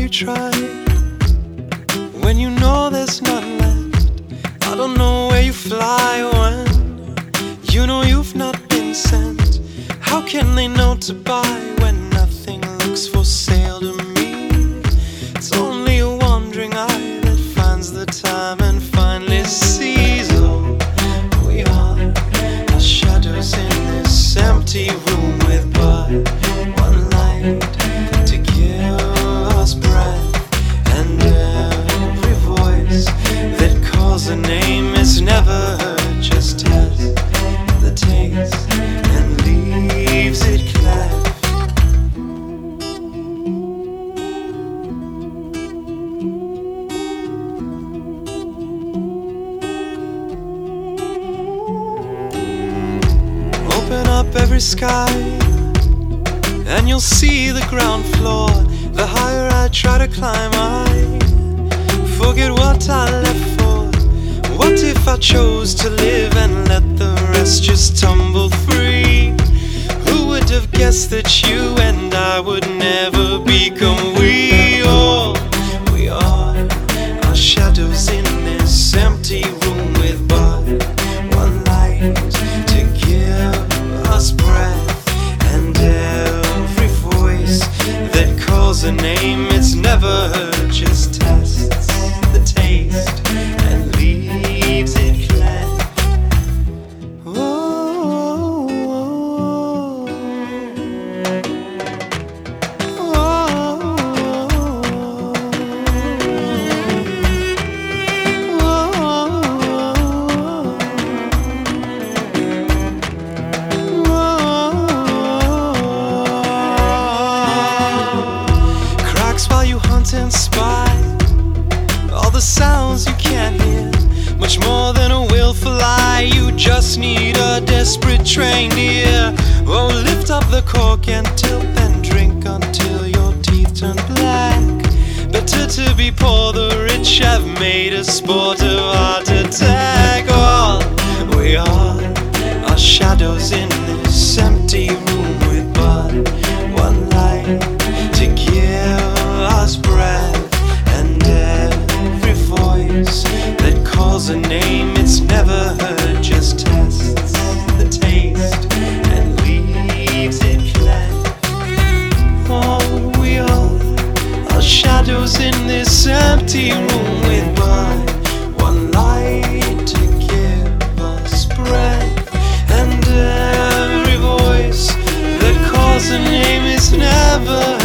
you try when you know there's none left? I don't know where you fly when you know you've not been sent. How can they know to buy when nothing looks for sale to me? It's only a wandering eye that finds the time and finally sees. Oh, we are shadows in this empty room with but one light to give us breath, and every voice that calls a name is never heard, just tests the taste and leaves it cleft. Open up every sky and you'll see the ground floor. The higher I try to climb, I forget what I left for. What if I chose to live and let the rest just tumble free? Who would have guessed that you and I would never become we? Oh, we are shadows in this empty room with but one light to give us breath, and every voice that calls a name it's never heard just tests the taste and leaves it cleft. Oh, cracks while you hunt and spy, all the sounds you can't hear, much more than a willful lie. You just need a desperate trained ear. Oh, lift up the cork and tilt, then drink until your teeth turn black. Better to be poor, the rich have made a sport of heart attack. All we are shadows in this empty room with but one light to give us breath, and every voice that calls a name it's never heard just tests the taste and leaves it cleft. Oh, we are shadows in this empty room with but one light to give us breath, and every voice that calls a name is never